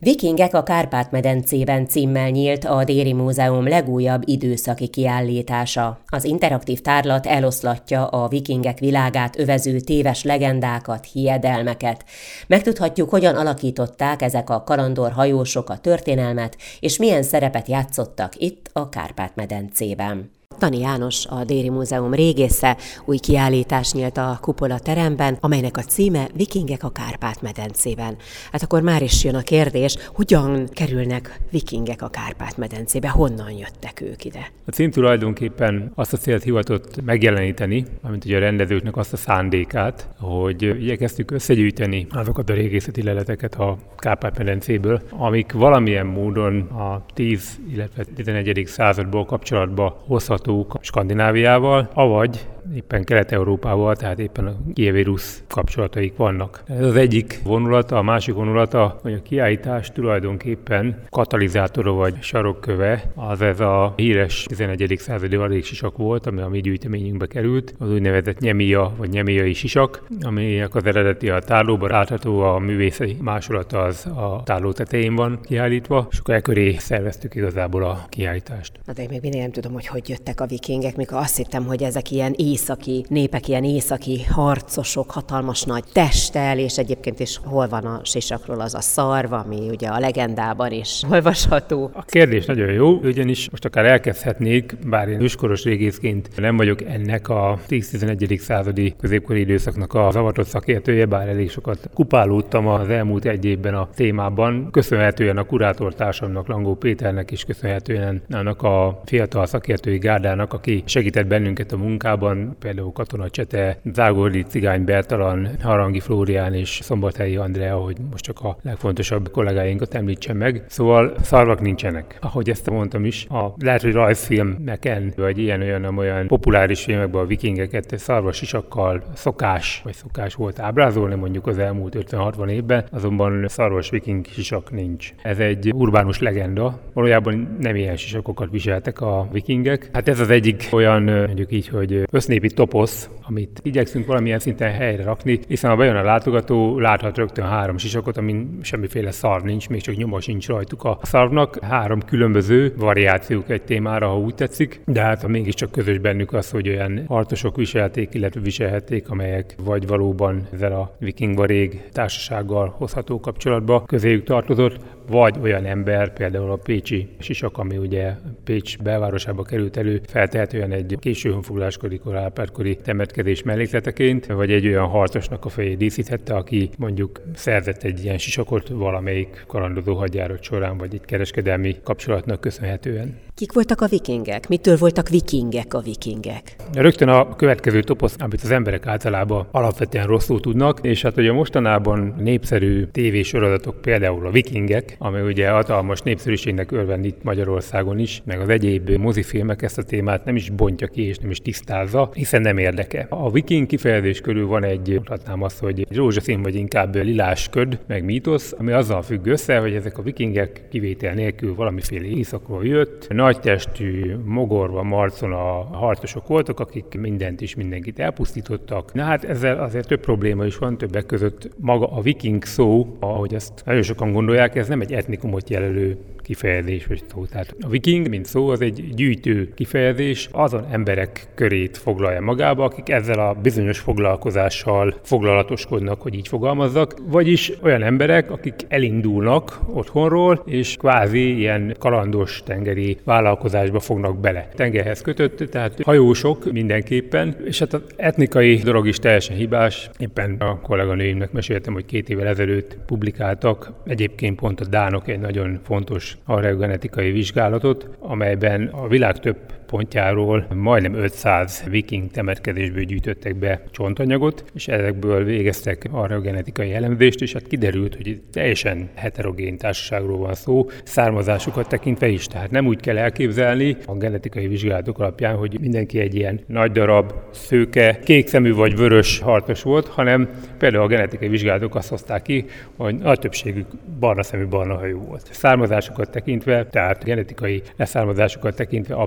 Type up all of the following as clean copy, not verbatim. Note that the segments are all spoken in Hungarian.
Vikingek a Kárpát-medencében címmel nyílt a Déri Múzeum legújabb időszaki kiállítása. Az interaktív tárlat eloszlatja a vikingek világát övező téves legendákat, hiedelmeket. Megtudhatjuk, hogyan alakították ezek a kalandor hajósok a történelmet, és milyen szerepet játszottak itt a Kárpát-medencében. Tani János, a Déri Múzeum régésze, új kiállítás nyílt a Kupola teremben, amelynek a címe Vikingek a Kárpát-medencében. Hát akkor már is jön a kérdés, hogyan kerülnek vikingek a Kárpát-medencébe, honnan jöttek ők ide? A cím tulajdonképpen azt a célt hivatott megjeleníteni, amint ugye a rendezőknek azt a szándékát, hogy igyekeztük összegyűjteni azokat a régészeti leleteket a Kárpát-medencéből, amik valamilyen módon a 10, illetve 11. századból kapcsolatba hozhatók Skandináviával, avagy éppen Kelet-Európával, tehát éppen a kievi-rusz kapcsolataik vannak. Ez az egyik vonulata, a másik vonulata, hogy a kiállítás tulajdonképpen katalizátora vagy sarokköve, az ez a híres 11. századi varégsisak volt, ami a mi gyűjteményünkbe került, az úgynevezett nyemia vagy nyemiai sisak, aminek az eredeti a tárlóban látható, a művészeti másolata az a tárló tetején van kiállítva, és akkor e köré szerveztük igazából a kiállítást. Na de én még mindig nem tudom, hogy jöttek a vikingek, mikor azt hittem, hogy ezek ilyen északi népek, ilyen északi harcosok, hatalmas nagy testtel, és egyébként is hol van a sisakról az a szarv, ami ugye a legendában is olvasható. A kérdés nagyon jó, ugyanis most akár elkezdhetnék, bár én őskoros régészként nem vagyok ennek a 10-11. századi középkori időszaknak az avatott szakértője, bár elég sokat kupálódtam az elmúlt egy évben a témában, köszönhetően a kurátortársamnak, Langó Péternek is köszönhetően annak a fiatal szakértői gárdának, aki segített bennünket a munkában, például Katona Csete, Zágordi Cigány Bertalan, Harangi Flórián és Szombathelyi Andrea, hogy most csak a legfontosabb kollégáinkat említsem meg. Szóval szarvak nincsenek. Ahogy ezt mondtam is, lehet, hogy rajzfilmeken, vagy ilyen-olyan populáris filmekben a vikingeket szarvas sisakkal szokás volt ábrázolni, mondjuk az elmúlt 50-60 évben, azonban szarvas viking sisak nincs. Ez egy urbánus legenda, valójában nem ilyen sisakokat viseltek a vikingek. Hát ez az egyik olyan, mondjuk így, hogy össznépi toposz, amit igyekszünk valamilyen szinten helyre rakni, hiszen ha bejön a látogató, láthat rögtön 3 sisakot, amin semmiféle szarv nincs, még csak nyoma sincs rajtuk a szarvnak. 3 különböző variációk egy témára, ha úgy tetszik, de hát mégiscsak közös bennük az, hogy olyan harcosok viselték, illetve viselhették, amelyek vagy valóban ezzel a viking varég társasággal hozható kapcsolatba közéjük tartozott, vagy olyan ember, például a pécsi sisak, ami ugye Pécs belvárosába került elő, feltehetően egy késő honfoglaláskori, Árpád-kori temetkezés mellékleteként, vagy egy olyan harcosnak a fejét díszíthette, aki mondjuk szerzett egy ilyen sisakot valamelyik kalandozó hadjárat során, vagy egy kereskedelmi kapcsolatnak köszönhetően. Kik voltak a vikingek? Mitől voltak vikingek a vikingek? Rögtön a következő toposz, amit az emberek általában alapvetően rosszul tudnak, és hát ugye mostanában népszerű tévésorozatok, például a Vikingek, ami ugye hatalmas népszerűségnek örvend itt Magyarországon is, meg az egyéb mozifilmek ezt a témát nem is bontja ki és nem is tisztázza, hiszen nem érdeke. A viking kifejezés körül van mondhatnám azt, hogy egy rózsaszín vagy inkább lilás köd, meg mítosz, ami azzal függ össze, hogy ezek a vikingek kivétel nélkül valamiféle északról jött, nagytestű, mogorva marcon a harcosok voltak, akik mindent és mindenkit elpusztítottak. Na hát ezzel azért több probléma is van, többek között maga a viking szó, ahogy ezt nagyon sokan gondolják, ez nem egy etnikumot jelölő kifejezés vagy szó. Tehát a viking, mint szó, az egy gyűjtő kifejezés, azon emberek körét foglalja magába, akik ezzel a bizonyos foglalkozással foglalatoskodnak, hogy így fogalmazzak, vagyis olyan emberek, akik elindulnak otthonról, és kvázi ilyen kalandos tengeri vállalkozásba fognak bele. Tengerhez kötött, tehát hajósok mindenképpen, és hát az etnikai dolog is teljesen hibás. Éppen a kolléganőimnek meséltem, hogy 2 évvel ezelőtt publikáltak, egyébként pont a dánok egy nagyon fontos archeogenetikai vizsgálatot, amelyben a világ több pontjáról majdnem 500 viking temetkezésből gyűjtöttek be csontanyagot, és ezekből végeztek archeogenetikai elemzést, és hát kiderült, hogy teljesen heterogén társaságról van szó, származásukat tekintve is. Tehát nem úgy kell elképzelni a genetikai vizsgálatok alapján, hogy mindenki egy ilyen nagy darab, szőke, kékszemű vagy vörös harcos volt, hanem például a genetikai vizsgálatok azt hozták ki, hogy nagy többségük barna szemű, barna hajú volt. Származásukat tekintve, tehát genetikai leszármazásukat tekintve abszolút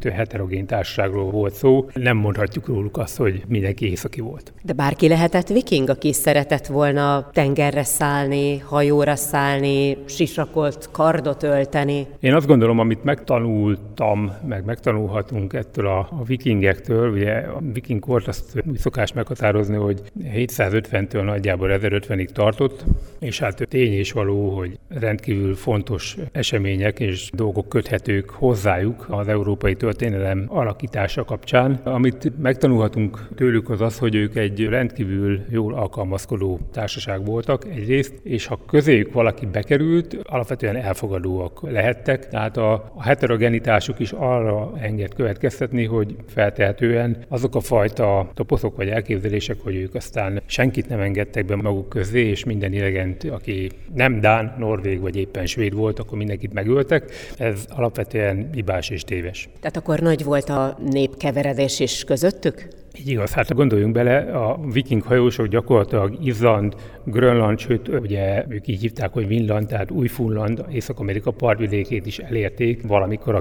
alapvetően heterogén társaságról volt szó. Nem mondhatjuk róluk azt, hogy mindenki északi volt. De bárki lehetett viking, aki szeretett volna tengerre szállni, hajóra szállni, sisakolt kardot ölteni? Én azt gondolom, amit megtanultam, megtanulhatunk ettől a vikingektől, ugye a viking kort azt úgy szokás meghatározni, hogy 750-től nagyjából 1050-ig tartott, és hát tény és való, hogy rendkívül fontos események és dolgok köthetők hozzájuk az európai történelem alakítása kapcsán. Amit megtanulhatunk tőlük az, hogy ők egy rendkívül jól alkalmazkodó társaság voltak egyrészt, és ha közéjük valaki bekerült, alapvetően elfogadóak lehettek, tehát a heterogenitásuk is arra enged következtetni, hogy feltehetően azok a fajta toposzok vagy elképzelések, hogy ők aztán senkit nem engedtek be maguk közé, és minden idegent, aki nem dán, norvég vagy éppen svéd volt, akkor mindenkit megöltek. Ez alapvetően hibás és téves. Tehát akkor nagy volt a népkeveredés is közöttük? Így igaz, hát gondoljunk bele, a viking hajósok gyakorlatilag Izland, Grönland, sőt, ugye ők így hívták, hogy Vinland, tehát Új-Funland, Észak-Amerika partvidékét is elérték valamikor a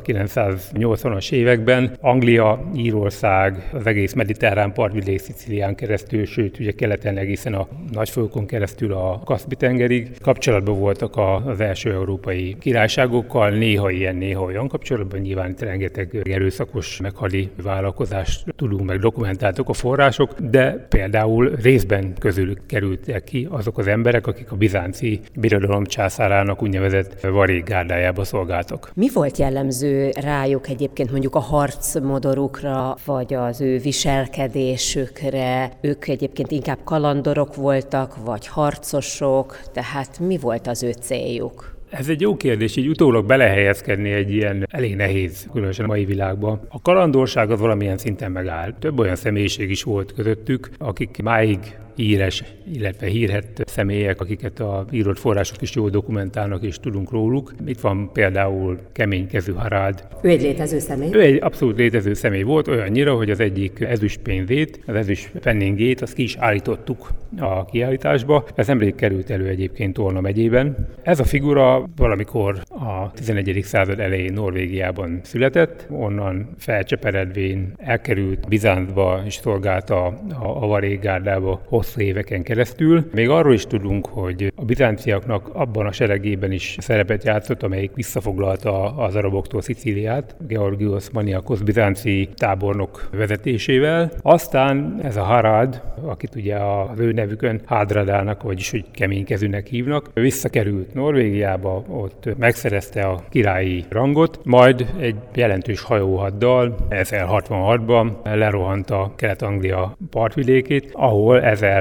980-as években. Anglia, Írország, az egész mediterrán partvidék Szicílián keresztül, sőt, ugye keleten egészen a Nagyfolykon keresztül a Kaszpi-tengerig kapcsolatban voltak az első európai királyságokkal, néha ilyen, néha olyan kapcsolatban, nyilván itt rengeteg erőszakos meghali vállalkozást tudunk meg dokumentálni a források, de például részben közülük kerültek ki azok az emberek, akik a bizánci birodalom császárának úgynevezett varégárdájába szolgáltak. Mi volt jellemző rájuk egyébként mondjuk a harcmodorukra, vagy az ő viselkedésükre? Ők egyébként inkább kalandorok voltak, vagy harcosok, tehát mi volt az ő céljuk? Ez egy jó kérdés, így utólag belehelyezkedni egy ilyen elég nehéz, különösen a mai világban. A kalandorság az valamilyen szinten megáll. Több olyan személyiség is volt közöttük, akik máig híres, illetve hírhett személyek, akiket a írott források is jól dokumentálnak, és tudunk róluk. Itt van például Keménykezű Harald. Ő egy létező személy? Ő egy abszolút létező személy volt, olyannyira, hogy az egyik ezüstpénzét, az ezüstpenningét, azt ki is állítottuk a kiállításba. Ez nemrég került elő egyébként Tolna megyében. Ez a figura valamikor a 11. század elején Norvégiában született, onnan felcseperedvén elkerült Bizáncba és szolgálta a varégárdába hosszú éveken keresztül. Még arról is tudunk, hogy a bizánciaknak abban a seregében is szerepet játszott, amelyik visszafoglalta az araboktól Szicíliát, Georgios Maniakos bizánci tábornok vezetésével. Aztán ez a Harald, akit ugye az ő nevükön Hádradának, vagyis hogy keménykezűnek hívnak, visszakerült Norvégiába, ott megszerezte a királyi rangot, majd egy jelentős hajóhaddal 1066-ban lerohant a Kelet-Anglia partvidékét, ahol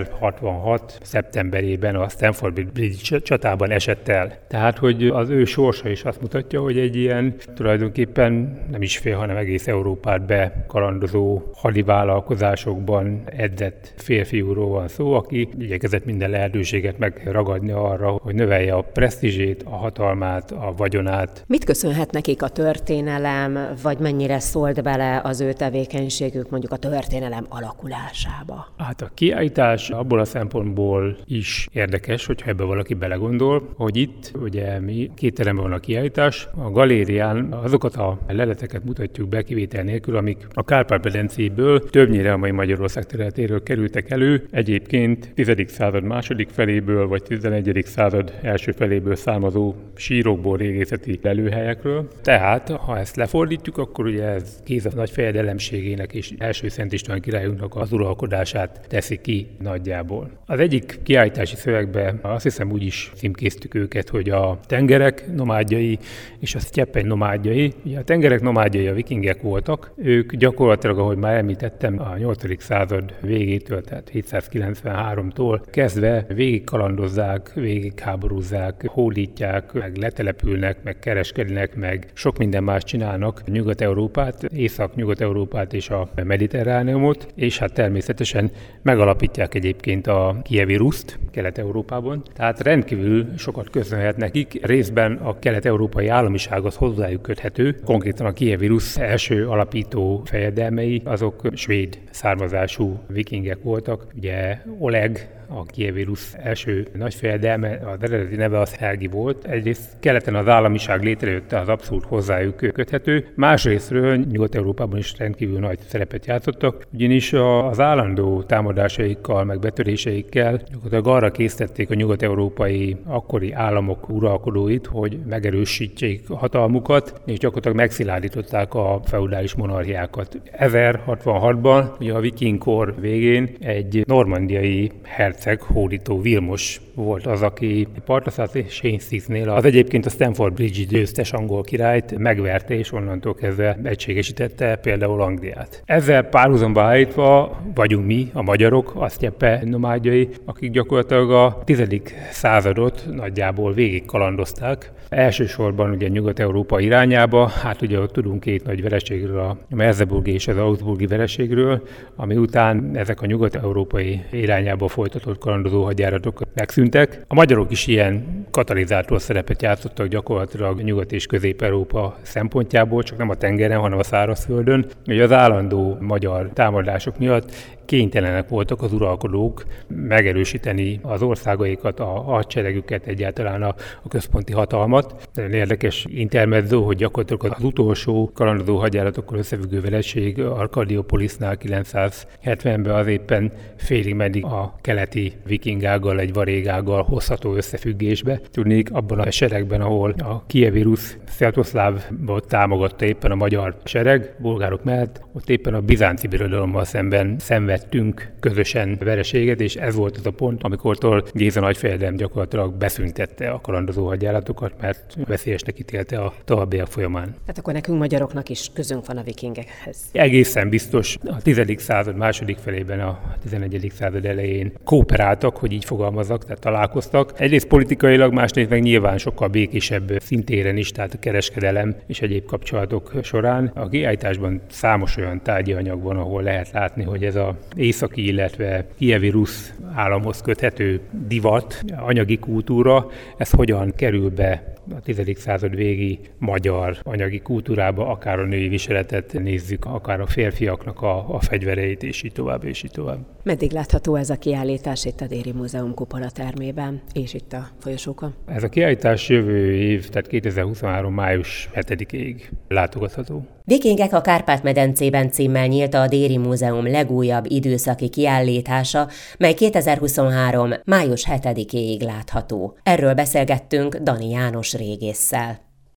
1066. szeptemberében a Stamford Bridge csatában esett el. Tehát, hogy az ő sorsa is azt mutatja, hogy egy ilyen tulajdonképpen nem is fél, hanem egész Európát bekalandozó hadivállalkozásokban edzett férfiúról van szó, aki igyekezett minden lehetőséget megragadni arra, hogy növelje a presztízsét, a hatalmát, a vagyonát. Mit köszönhet nekik a történelem, vagy mennyire szólt bele az ő tevékenységük mondjuk a történelem alakulásába? Hát a kiállítás abból a szempontból is érdekes, hogyha ebbe valaki belegondol, hogy itt ugye két teremben van a kiállítás, a galérián azokat a leleteket mutatjuk be kivétel nélkül, amik a Kárpát-medencéből többnyire a mai Magyarország területéről kerültek elő, egyébként 10. század második feléből vagy 11. század első feléből származó sírokból, régészeti lelőhelyekről. Tehát, ha ezt lefordítjuk, akkor ugye ez Géza nagy fejedelemségének és első Szent István királyunknak az uralkodását teszi ki nagyjából. Az egyik kiállítási szövegben azt hiszem úgy is címkéztük őket, hogy a tengerek nomádjai és a sztyeppeny nomádjai. Ugye a tengerek nomádjai a vikingek voltak, ők gyakorlatilag, ahogy már említettem, a 8. század végétől, tehát 793-tól kezdve végig kalandozzák, végig háborúzzák, hódítják, meg letelepülnek, meg kereskednek, meg sok minden más csinálnak Nyugat-Európát, Észak-Nyugat-Európát és a Mediterráneumot, és hát természetesen megalapítják egyébként a Kijevi Ruszt Kelet-Európában. Tehát rendkívül sokat köszönhet nekik, részben a kelet-európai államiság az hozzájuk köthető, konkrétan a Kijevi Rusz első alapító fejedelmei, azok svéd származású vikingek voltak, ugye Oleg, a Kijevi Rusz első nagyfejede, mert az eredeti neve az Helgi volt. Egyrészt keleten az államiság létrejötte, az abszolút hozzájuk köthető. Másrésztről Nyugat-Európában is rendkívül nagy szerepet játszottak, ugyanis az állandó támadásaikkal, meg betöréseikkel gyakorlatilag arra késztették a nyugat-európai akkori államok uralkodóit, hogy megerősítsék a hatalmukat, és gyakorlatilag megszilárdították a feudális monarchiákat. 1066-ban, ugye a viking kor végén egy normandiai herceg, hódító Vilmos volt az, aki partra szállt, és Hastings-nél az egyébként a Stamford Bridge-i győztes angol királyt megverte, és onnantól kezdve egységesítette például Angliát. Ezzel párhuzamba állítva vagyunk mi, a magyarok, a sztyepe nomádjai, akik gyakorlatilag a 10. századot nagyjából végig kalandozták. Elsősorban ugye Nyugat-Európa irányába, hát ugye ott tudunk két nagy vereségről, a merseburgi és az augsburgi vereségről, ami után ezek a nyugat-európai irányába folytatott kalandozó hadjáratok megszűntek. A magyarok is ilyen katalizátor szerepet játszottak gyakorlatilag Nyugat- és Közép-Európa szempontjából, csak nem a tengeren, hanem a szárazföldön. Ugye az állandó magyar támadások miatt kénytelenek voltak az uralkodók megerősíteni az országaikat, a hadseregüket, egyáltalán a központi hatalmat. Nagyon érdekes intermezzo, hogy gyakorlatilag az utolsó kalandozó hadjáratokkal összefüggő vereség Arkadiopolisnál 970-ben az éppen félig meddig a keleti vikingággal, egy varégággal hozható összefüggésbe. Tudnék, abban a seregben, ahol a Kijevi Rusz Sviatoszlávot támogatta éppen a magyar sereg, bolgárok mellett, ott éppen a bizánci birodalommal szemben szenvedtünk közösen vereséget, és ez volt az a pont, amikor Géza nagyfejedelem gyakorlatilag beszüntette a kalandozó hadjáratokat, mert veszélyesnek ítélte a továbbiak folyamán. Tehát akkor nekünk magyaroknak is közünk van a vikingekhez. Egészen biztos a 10. század második felében, a 11. század elején kooperáltak, hogy így fogalmazzak, tehát találkoztak. Egyrészt politikailag, másrészt meg nyilván sokkal békésebb szintéren is, tehát a kereskedelem és egyéb kapcsolatok során. A kiállításban számos olyan tárgyi anyag van, ahol lehet látni, hogy ez az északi, illetve Kijevi Rusz államhoz köthető divat, anyagi kultúra, ez hogyan kerül be a 10. század végi magyar anyagi kultúrába, akár a női viseletet nézzük, akár a férfiaknak a fegyvereit, és így tovább, és így tovább. Meddig látható ez a kiállítás itt a Déri Múzeum kupolatermében, és itt a folyosókon? Ez a kiállítás jövő év, tehát 2023. május 7-ig látogatható. Vikingek a Kárpát-medencében címmel nyílt a Déri Múzeum legújabb időszaki kiállítása, mely 2023. május 7-ig látható. Erről beszélgettünk Dani János régésszel.